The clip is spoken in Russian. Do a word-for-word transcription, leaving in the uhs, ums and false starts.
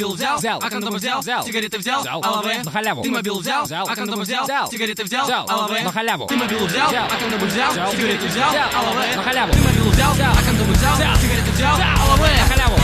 мобил взял, Взял. а кондом взял, Взял. сигареты взял, Взял. а лаве. На халяву. Ты мобил взял, Взял. а кондом взял, Взял. сигареты взял, Взял. а лаве. На халяву. Ты мобил взял, Взял. а кондом взял, Взял. сигареты взял, Взял. а лаве. На халяву. Ты мобил взял, Взял. а кондом взял, Взял. сигареты взял, Взял. а лаве. На халяву.